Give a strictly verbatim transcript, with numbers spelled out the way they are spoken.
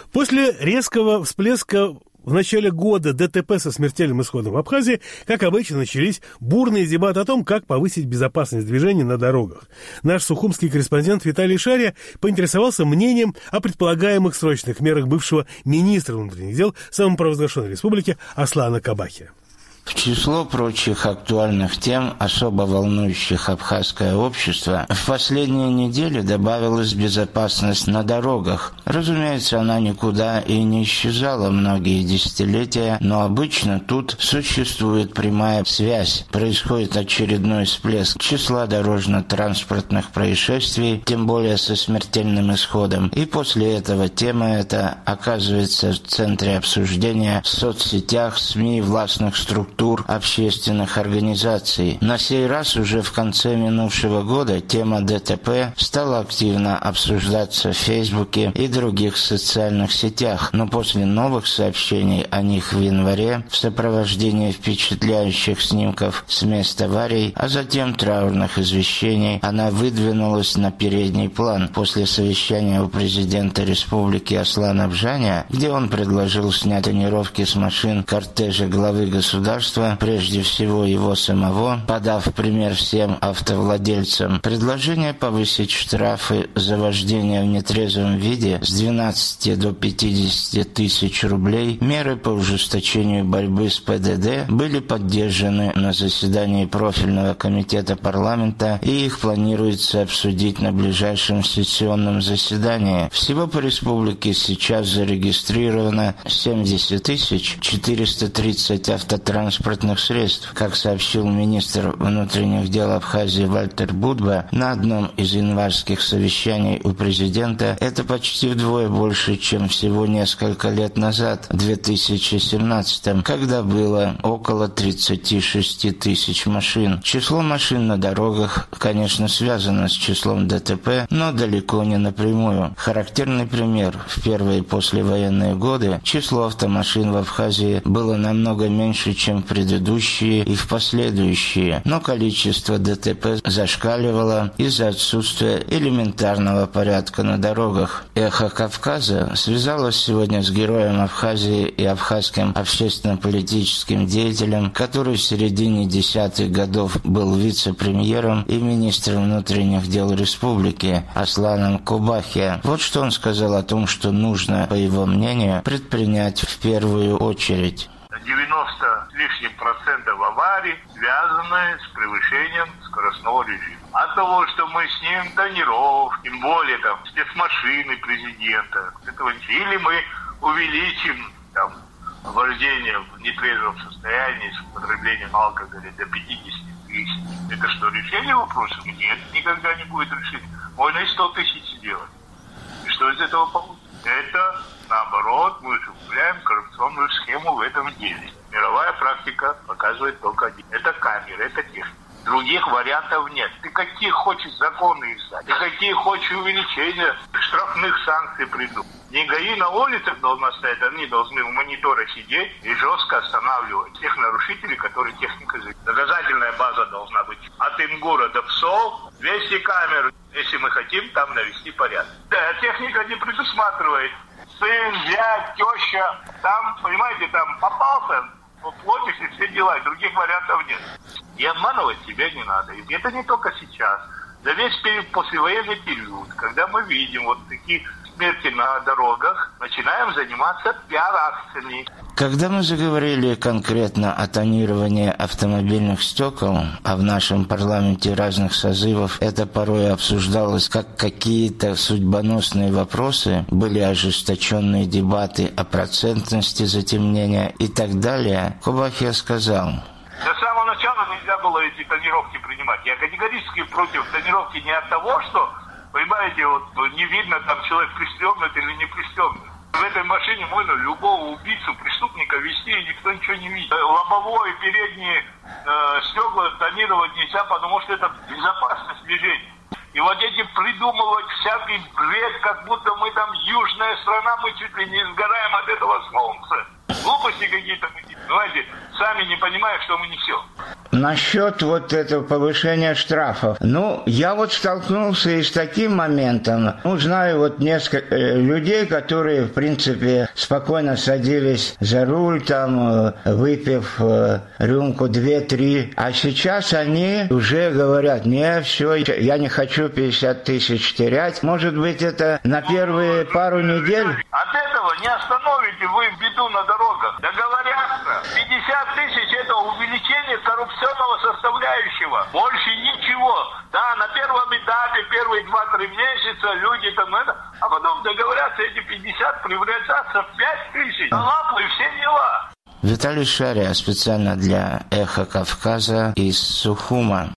После резкого всплеска в начале года ДТП со смертельным исходом в Абхазии, как обычно, начались бурные дебаты о том, как повысить безопасность движения на дорогах. Наш сухумский корреспондент Виталий Шария поинтересовался мнением о предполагаемых срочных мерах бывшего министра внутренних дел самопровозглашенной республики Аслана Кобахи. В число прочих актуальных тем, особо волнующих абхазское общество, в последние недели добавилась безопасность на дорогах. Разумеется, она никуда и не исчезала многие десятилетия, но обычно тут существует прямая связь. Происходит очередной всплеск числа дорожно-транспортных происшествий, тем более со смертельным исходом, и после этого тема эта оказывается в центре обсуждения в соцсетях, СМИ, властных структур, общественных организаций. На сей раз уже в конце минувшего года тема ДТП стала активно обсуждаться в Фейсбуке и других социальных сетях, но после новых сообщений о них в январе, в сопровождении впечатляющих снимков с мест аварий, а затем траурных извещений, она выдвинулась на передний план после совещания у президента республики Аслана Бжаня, где он предложил снять тонировки с машин кортежа главы государства, прежде всего его самого, подав пример всем автовладельцам. Предложение повысить штрафы за вождение в нетрезвом виде с двенадцати до пятидесяти тысяч рублей, меры по ужесточению борьбы с ПДД были поддержаны на заседании профильного комитета парламента, и их планируется обсудить на ближайшем сессионном заседании. Всего по республике сейчас зарегистрировано семьдесят тысяч четыреста тридцать автотранспортных транспортных средств. Как сообщил министр внутренних дел Абхазии Вальтер Будба на одном из январских совещаний у президента, это почти вдвое больше, чем всего несколько лет назад, в две тысячи семнадцатом, когда было около тридцати шести тысяч машин. Число машин на дорогах, конечно, связано с числом ДТП, но далеко не напрямую. Характерный пример: в первые послевоенные годы число автомашин в Абхазии было намного меньше, чем в предыдущие и в последующие, но количество ДТП зашкаливало из-за отсутствия элементарного порядка на дорогах. «Эхо Кавказа» связалось сегодня с героем Абхазии и абхазским общественно-политическим деятелем, который в середине десятых годов был вице-премьером и министром внутренних дел республики Асланом Кобахи. Вот что он сказал о том, что нужно, по его мнению, предпринять в первую очередь. девяносто с лишним процентов аварий связаны с превышением скоростного режима. От того, что мы снимем тонировки, тем более там спецмашины президента, этого, или мы увеличим там вождение в нетрезвом состоянии с употреблением алкоголя до пятидесяти тысяч. Это что, решение вопроса? Нет, никогда не будет решить. Можно и сто тысяч сделать. И что из этого получится? Это, наоборот, мы усугубляем коррупционную схему в этом деле. Мировая практика показывает только один. Это камеры, это техника. Других вариантов нет. Ты какие хочешь законы издать, ты какие хочешь увеличения штрафных санкций придумать. Не ГАИ на улицах должна стоять, они должны в мониторах сидеть и жестко останавливать тех нарушителей, которые техника живет. Доказательная база должна быть от Ингура до ПСОЛ, двести камер, если мы хотим там навести порядок. Да, техника не предусматривает. Сын, зять, теща, там, понимаете, там попался, платишь и все дела, и других вариантов нет. И обманывать себя не надо. И это не только сейчас. За весь период, послевоенный период, когда мы видим вот такие смерти на дорогах, начинаем заниматься пиар-акциями. Когда мы заговорили конкретно о тонировании автомобильных стекол, а в нашем парламенте разных созывов это порой обсуждалось как какие-то судьбоносные вопросы, были ожесточенные дебаты о процентности затемнения и так далее, Кобахи сказал: до самого начала нельзя было эти тонировки принимать. Я категорически против тонировки не от того, что, понимаете, вот не видно, там человек пристегнут или не пристегнут. В этой машине можно любого убийцу, преступника везти, и никто ничего не видит. Лобовое и передние э, стекла тонировать нельзя, потому что это безопасность движения. И вот эти придумывать всякий бред, как будто мы там южная страна, мы чуть ли не сгораем от этого солнца. Глупости какие-то мы, понимаете, сами не понимаем, что мы несем. Насчет вот этого повышения штрафов. Ну, я вот столкнулся и с таким моментом. Ну, знаю вот несколько людей, которые, в принципе, спокойно садились за руль, там, выпив рюмку две-три. А сейчас они уже говорят: не, все, я не хочу пятьдесят тысяч терять. Может быть, это на первые пару недель? От этого не остановите вы беду на дорогах. Договорятся. пятьдесят тысяч – это увеличение коррупционного составляющего. Больше ничего. Да, на первом этапе, первые два-три месяца люди там это, а потом договорятся, эти пятьдесят превратятся в пять тысяч. На лапу и все дела. Виталий Шария специально для «Эхо Кавказа» из Сухума.